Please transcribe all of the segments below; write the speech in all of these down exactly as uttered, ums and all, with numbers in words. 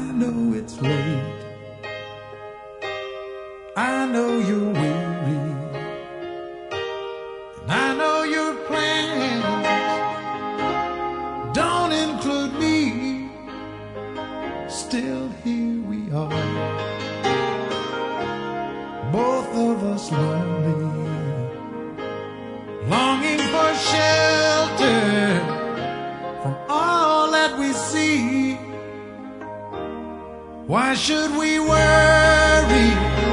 know it's late, I know you're weary, and I know your plans don't include me. Still here we are, both of us lonely, longing for shelter from all that we see. Why should we worry?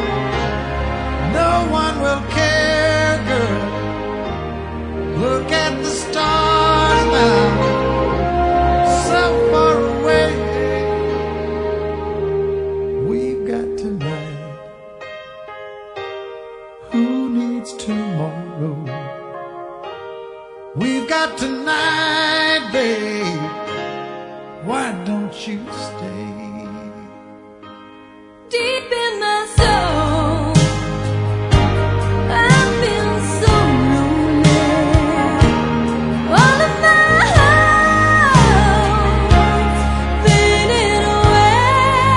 No one will care, girl. Look at the stars now, so far away. We've got tonight. Who needs tomorrow? We've got tonight, babe. Why don't you stay? Deep in my soul, I feel so lonely. All of my hopes fading away.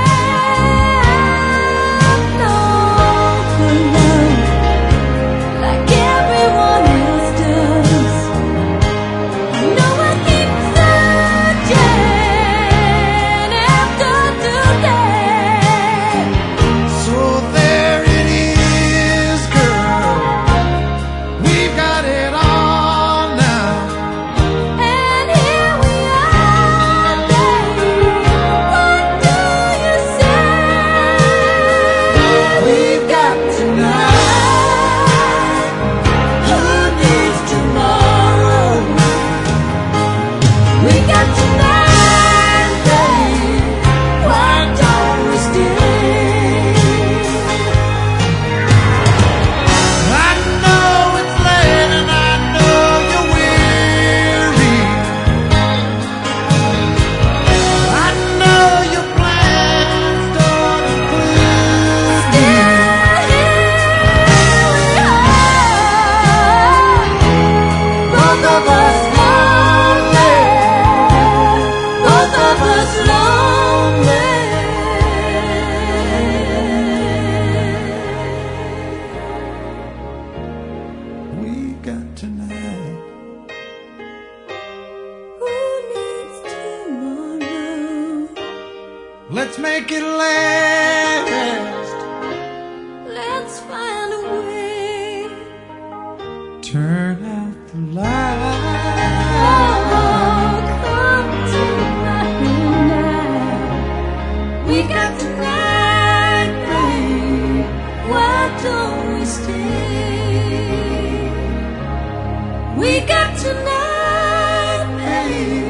I long for love like everyone else does. I know I keep searching after today. Let's make it last. Let's find a way. Turn out the light. Oh, come tonight, tonight. We got tonight, babe. Why don't we stay? We got tonight, babe.